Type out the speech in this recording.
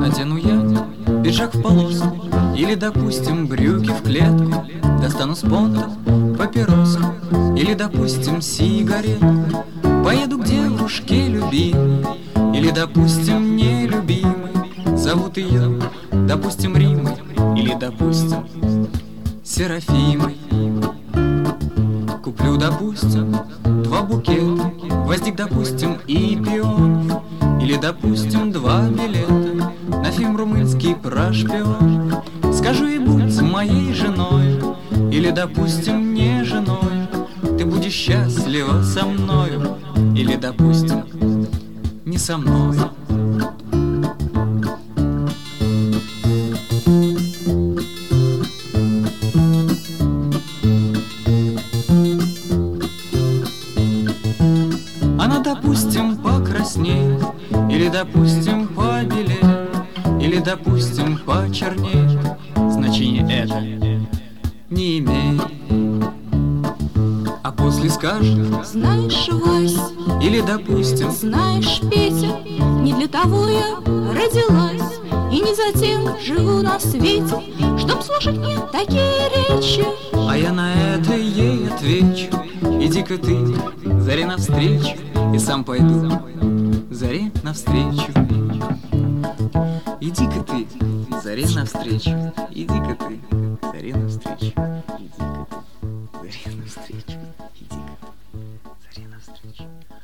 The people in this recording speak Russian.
Надену я пиджак в полоску или, допустим, брюки в клетку. Достану с понта папироску или, допустим, сигаретку. Поеду к девушке любимой или, допустим, нелюбимой. Зовут ее, допустим, Римой или, допустим, Серафимой. Куплю, допустим, 2 букета, гвоздик, допустим, и пион. Или, допустим, 2 билета на фильм румынский про шпион. Скажу ей: будь моей женой, или, допустим, не женой. Ты будешь счастлива со мною, или, допустим, не со мной. Она, допустим, покраснеет, или, допустим, побелеет, или, допустим, почернеет. Значение это не имеет. А после скажет: знаешь, Вась, или, допустим, знаешь, Петя, не для того я родилась и не затем живу на свете, чтоб слушать мне такие речи. А я на это ей отвечу: иди-ка ты заре навстречу, и сам пойду заре навстречу. Иди-ка ты заре навстречу, иди-ка ты заре навстречу, иди-ка ты заре навстречу, иди-ка ты заре навстречу.